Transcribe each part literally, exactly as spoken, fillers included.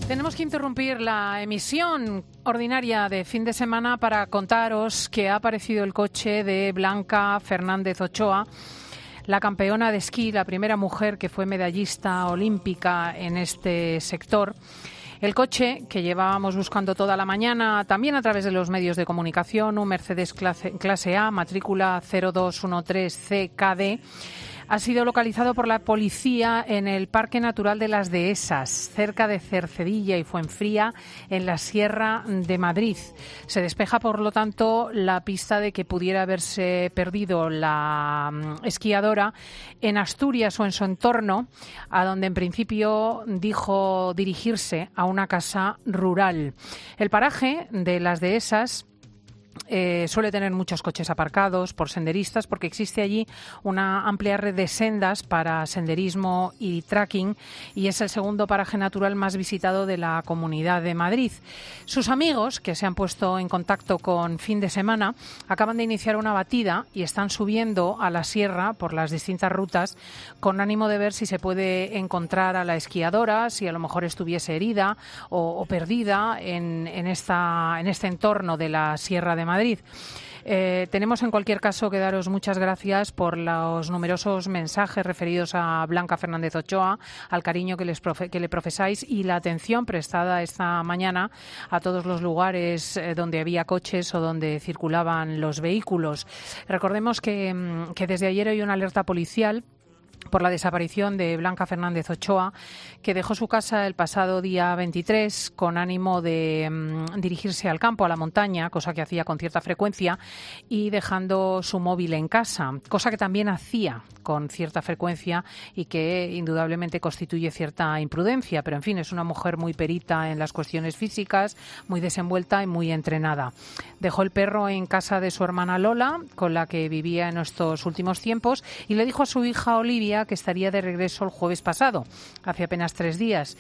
Tenemos que interrumpir la emisión ordinaria de fin de semana para contaros que ha aparecido el coche de Blanca Fernández Ochoa, la campeona de esquí, la primera mujer que fue medallista olímpica en este sector. El coche, que llevábamos buscando toda la mañana, también a través de los medios de comunicación, un Mercedes clase, clase A, matrícula cero dos uno tres C K D, ha sido localizado por la policía en el Parque Natural de las Dehesas, cerca de Cercedilla y Fuenfría, en la Sierra de Madrid. Se despeja, por lo tanto, la pista de que pudiera haberse perdido la esquiadora en Asturias o en su entorno, a donde en principio dijo dirigirse, a una casa rural. El paraje de las Dehesas Eh, suele tener muchos coches aparcados por senderistas porque existe allí una amplia red de sendas para senderismo y trekking y es el segundo paraje natural más visitado de la Comunidad de Madrid. Sus amigos, que se han puesto en contacto con Fin de Semana, acaban de iniciar una batida y están subiendo a la sierra por las distintas rutas con ánimo de ver si se puede encontrar a la esquiadora, si a lo mejor estuviese herida o, o perdida en, en, esta, en este entorno de la Sierra de Madrid. Eh, tenemos en cualquier caso que daros muchas gracias por los numerosos mensajes referidos a Blanca Fernández Ochoa, al cariño que, les profe- que le profesáis y la atención prestada esta mañana a todos los lugares eh, donde había coches o donde circulaban los vehículos. Recordemos que, que desde ayer hay una alerta policial por la desaparición de Blanca Fernández Ochoa, que dejó su casa el pasado día veintitrés con ánimo de um, dirigirse al campo, a la montaña, cosa que hacía con cierta frecuencia, y dejando su móvil en casa, cosa que también hacía con cierta frecuencia y que indudablemente constituye cierta imprudencia, pero en fin, es una mujer muy perita en las cuestiones físicas, muy desenvuelta y muy entrenada. Dejó el perro en casa de su hermana Lola, con la que vivía en estos últimos tiempos, y le dijo a su hija Olivia que estaría de regreso el jueves pasado, hace apenas tres días,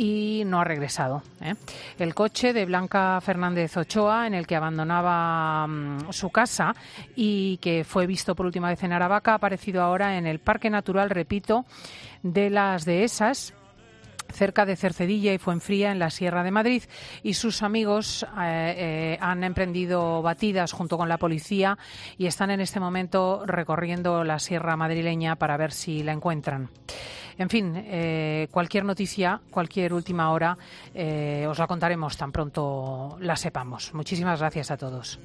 y no ha regresado, ¿eh? El coche de Blanca Fernández Ochoa, en el que abandonaba um, su casa y que fue visto por última vez en Aravaca, ha aparecido ahora en el Parque Natural, repito, de las Dehesas, cerca de Cercedilla y Fuenfría, en la Sierra de Madrid, y sus amigos eh, eh, han emprendido batidas junto con la policía y están en este momento recorriendo la Sierra madrileña para ver si la encuentran. En fin, eh, cualquier noticia, cualquier última hora, eh, os la contaremos tan pronto la sepamos. Muchísimas gracias a todos.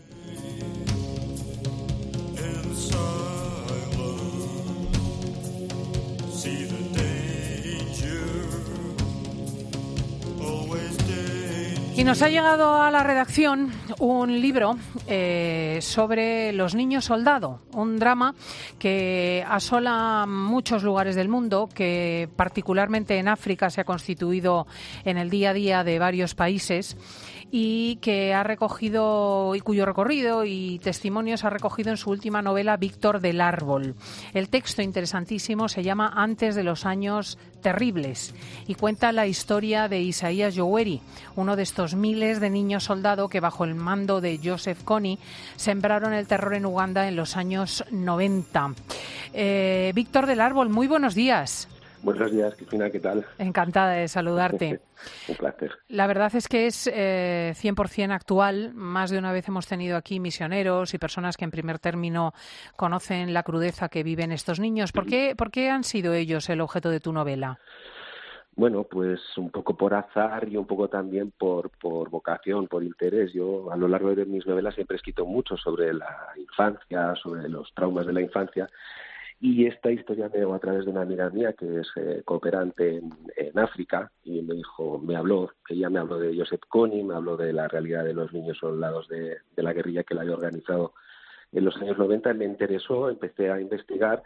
Y nos ha llegado a la redacción un libro eh, sobre los niños soldado, un drama que asola muchos lugares del mundo, que particularmente en África se ha constituido en el día a día de varios países y que ha recogido, y cuyo recorrido y testimonios ha recogido en su última novela Víctor del Árbol. El texto, interesantísimo, se llama Antes de los años terribles y cuenta la historia de Isaías Yoweri, uno de estos miles de niños soldado que bajo el mando de Joseph Kony sembraron el terror en Uganda en los años noventa. Eh, Víctor del Árbol, muy buenos días. Buenos días, Cristina, ¿qué tal? Encantada de saludarte. Un placer. La verdad es que es eh, cien por ciento actual. Más de una vez hemos tenido aquí misioneros y personas que en primer término conocen la crudeza que viven estos niños. ¿Por qué, por qué han sido ellos el objeto de tu novela? Bueno, pues un poco por azar y un poco también por, por vocación, por interés. Yo a lo largo de mis novelas siempre he escrito mucho sobre la infancia, sobre los traumas de la infancia. Y esta historia me llegó a través de una amiga mía que es eh, cooperante en, en África y me dijo, me habló, ella me habló de Joseph Kony, me habló de la realidad de los niños soldados de, de la guerrilla que la había organizado en los años noventa. Me interesó, empecé a investigar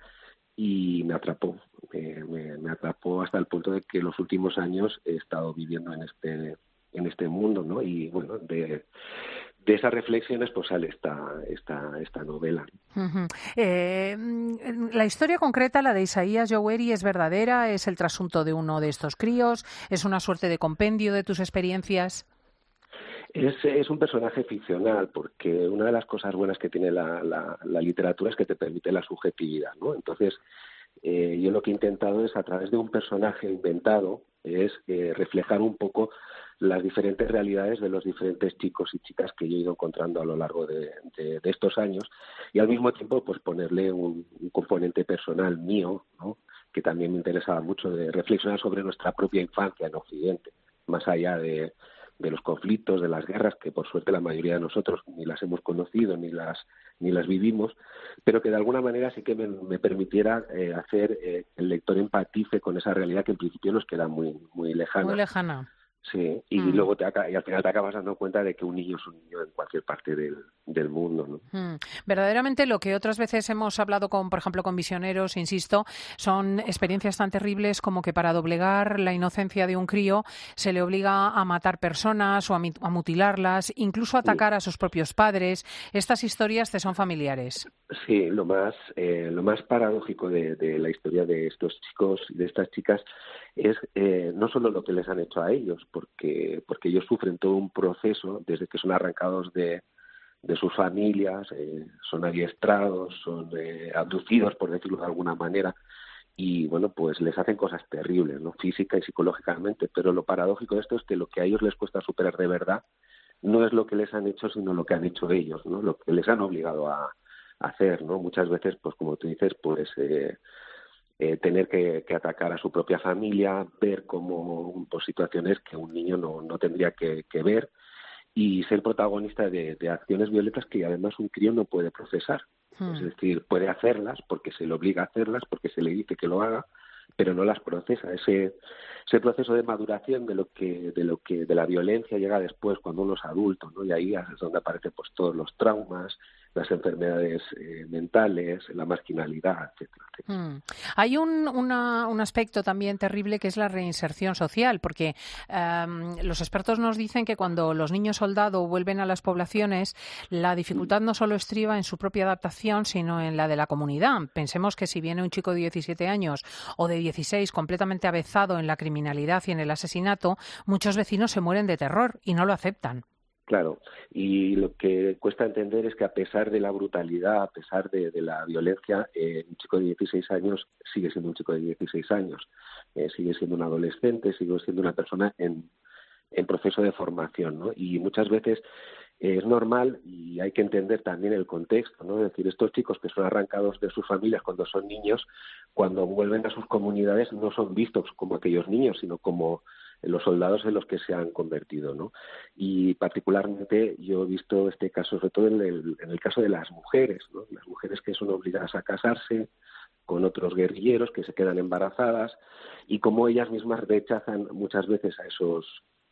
y me atrapó, me, me, me atrapó hasta el punto de que los últimos años he estado viviendo en este en este mundo, ¿no? Y bueno, de de esas reflexiones pues sale esta esta esta novela. Uh-huh. Eh, la historia concreta, la de Isaías Yoweri, es verdadera, es el trasunto de uno de estos críos, es una suerte de compendio de tus experiencias. Es, es un personaje ficcional porque una de las cosas buenas que tiene la, la, la literatura es que te permite la subjetividad, ¿no? Entonces, eh, yo lo que he intentado es, a través de un personaje inventado, es eh, reflejar un poco las diferentes realidades de los diferentes chicos y chicas que yo he ido encontrando a lo largo de, de, de estos años, y al mismo tiempo pues ponerle un, un componente personal mío, ¿no?, que también me interesaba mucho, de reflexionar sobre nuestra propia infancia en Occidente, más allá de, de los conflictos, de las guerras, que por suerte la mayoría de nosotros ni las hemos conocido ni las ni las vivimos, pero que de alguna manera sí que me, me permitiera eh, hacer eh, el lector empatice con esa realidad que en principio nos queda muy muy lejana. Muy lejana. Sí, y Mm. luego te, y al final te acabas dando cuenta de que un niño es un niño en cualquier parte del, del mundo, ¿no? Mm. Verdaderamente lo que otras veces hemos hablado con, por ejemplo, con misioneros, insisto, son experiencias tan terribles como que para doblegar la inocencia de un crío se le obliga a matar personas o a, a mutilarlas, incluso a atacar Sí. a sus propios padres. Estas historias te son familiares. Sí, lo más eh, lo más paradójico de, de la historia de estos chicos y de estas chicas es eh, no solo lo que les han hecho a ellos, porque porque ellos sufren todo un proceso desde que son arrancados de, de sus familias, eh, son adiestrados, son eh, abducidos, por decirlo de alguna manera, y bueno, pues les hacen cosas terribles, ¿no?, física y psicológicamente, pero lo paradójico de esto es que lo que a ellos les cuesta superar de verdad no es lo que les han hecho, sino lo que han hecho ellos, ¿no?, lo que les han obligado a hacer, ¿no? Muchas veces, pues como tú dices, pues eh, eh, tener que, que atacar a su propia familia, ver como pues, situaciones que un niño no, no tendría que, que ver, y ser protagonista de, de acciones violentas que además un crío no puede procesar. Hmm. Es decir, puede hacerlas porque se le obliga a hacerlas, porque se le dice que lo haga, pero no las procesa. Ese ese proceso de maduración de lo que de lo que de la violencia llega después cuando uno es adulto, ¿no? Y ahí es donde aparecen pues todos los traumas, las enfermedades eh, mentales, la marginalidad, etcétera, etcétera. Hmm. Hay un, una, un aspecto también terrible que es la reinserción social, porque um, los expertos nos dicen que cuando los niños soldado vuelven a las poblaciones, la dificultad no solo estriba en su propia adaptación, sino en la de la comunidad. Pensemos que si viene un chico de diecisiete años o de dieciséis completamente avezado en la criminalidad y en el asesinato, muchos vecinos se mueren de terror y no lo aceptan. Claro, y lo que cuesta entender es que a pesar de la brutalidad, a pesar de, de la violencia, eh, un chico de dieciséis años sigue siendo un chico de dieciséis años, eh, sigue siendo un adolescente, sigue siendo una persona en, en proceso de formación, ¿no? Y muchas veces eh, es normal y hay que entender también el contexto, ¿no? Es decir, estos chicos que son arrancados de sus familias cuando son niños, cuando vuelven a sus comunidades no son vistos como aquellos niños, sino como los soldados en los que se han convertido, ¿no? Y particularmente yo he visto este caso, sobre todo en el, en el caso de las mujeres, ¿no? Las mujeres que son obligadas a casarse con otros guerrilleros, que se quedan embarazadas, y cómo ellas mismas rechazan muchas veces a esos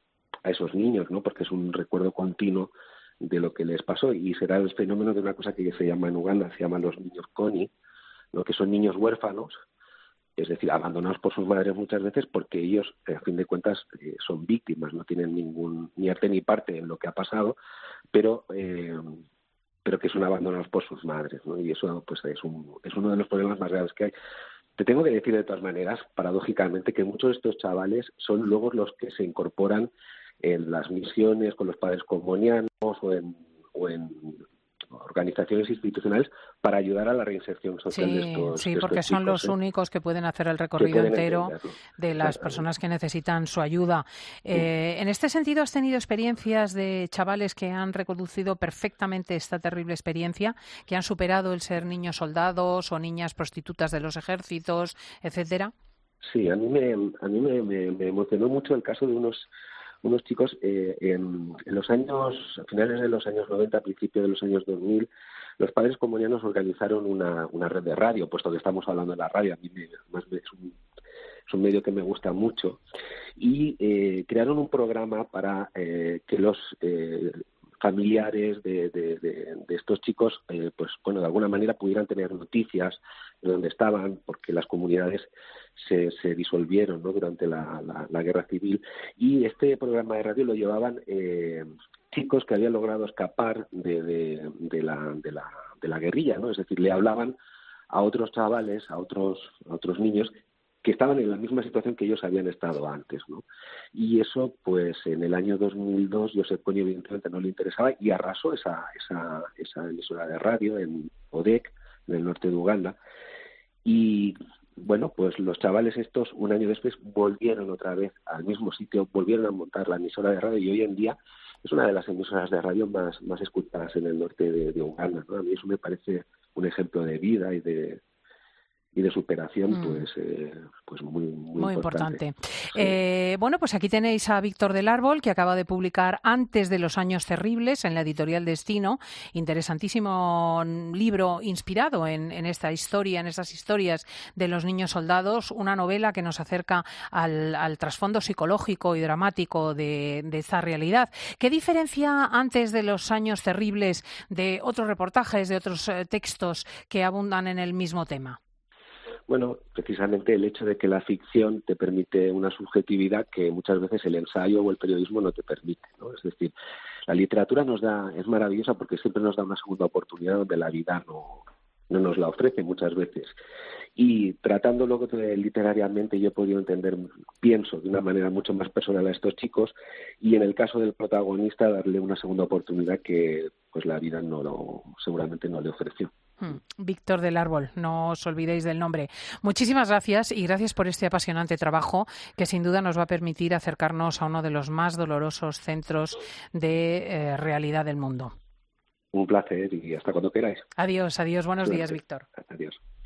a esos niños, ¿no? Porque es un recuerdo continuo de lo que les pasó, y será el fenómeno de una cosa que se llama en Uganda, se llaman los niños Kony, ¿no?, que son niños huérfanos, es decir, abandonados por sus madres muchas veces porque ellos, a fin de cuentas, eh, son víctimas, no tienen ningún ni arte ni parte en lo que ha pasado, pero eh, pero que son abandonados por sus madres, ¿no? Y eso pues es, un, es uno de los problemas más graves que hay. Te tengo que decir de todas maneras, paradójicamente, que muchos de estos chavales son luego los que se incorporan en las misiones con los padres comunianos o en, o en organizaciones institucionales para ayudar a la reinserción social sí, de estos Sí, de porque estos son chicos, los ¿eh? únicos que pueden hacer el recorrido entero de las personas que necesitan su ayuda. Eh, en este sentido, ¿has tenido experiencias de chavales que han reconducido perfectamente esta terrible experiencia, que han superado el ser niños soldados o niñas prostitutas de los ejércitos, etcétera? Sí, a mí me a mí me, me, me emocionó mucho el caso de unos unos chicos eh, en, en los años, a finales de los años noventa, a principios de los años dos mil, los padres comunianos organizaron una, una red de radio, puesto que estamos hablando de la radio, a mí me, más es, un, es un medio que me gusta mucho, y eh, crearon un programa para eh, que los eh, familiares de, de, de, de estos chicos, eh, pues bueno, de alguna manera pudieran tener noticias de dónde estaban, porque las comunidades se, se disolvieron, ¿no?, durante la, la, la guerra civil, y este programa de radio lo llevaban eh, chicos que habían logrado escapar de, de, de, la, de, la, de la guerrilla, ¿no? Es decir, le hablaban a otros chavales, a otros, a otros niños que estaban en la misma situación que ellos habían estado antes, ¿no? Y eso, pues, en el año dos mil dos, Josep Kony evidentemente no le interesaba y arrasó esa, esa, esa emisora de radio en Odek, en el norte de Uganda, y bueno, pues los chavales estos, un año después, volvieron otra vez al mismo sitio, volvieron a montar la emisora de radio y hoy en día es una de las emisoras de radio más, más escuchadas en el norte de, de Uganda, ¿no? A mí eso me parece un ejemplo de vida y de y de superación, mm. pues eh, pues muy muy, muy importante. importante. Sí. Eh, bueno, pues aquí tenéis a Víctor del Árbol, que acaba de publicar Antes de los años terribles en la editorial Destino. Interesantísimo libro inspirado en, en esta historia, en estas historias de los niños soldados, una novela que nos acerca al, al trasfondo psicológico y dramático de, de esta realidad. ¿Qué diferencia Antes de los años terribles de otros reportajes, de otros eh, textos que abundan en el mismo tema? Bueno, precisamente el hecho de que la ficción te permite una subjetividad que muchas veces el ensayo o el periodismo no te permite, ¿no? Es decir, la literatura nos da, es maravillosa porque siempre nos da una segunda oportunidad donde la vida no, no nos la ofrece muchas veces. Y tratándolo literariamente yo he podido entender, pienso, de una manera mucho más personal a estos chicos y en el caso del protagonista darle una segunda oportunidad que pues la vida no lo, seguramente no le ofreció. Víctor del Árbol, no os olvidéis del nombre. Muchísimas gracias y gracias por este apasionante trabajo que sin duda nos va a permitir acercarnos a uno de los más dolorosos centros de eh, realidad del mundo. Un placer y hasta cuando queráis. Adiós, adiós, buenos días, Víctor. Adiós.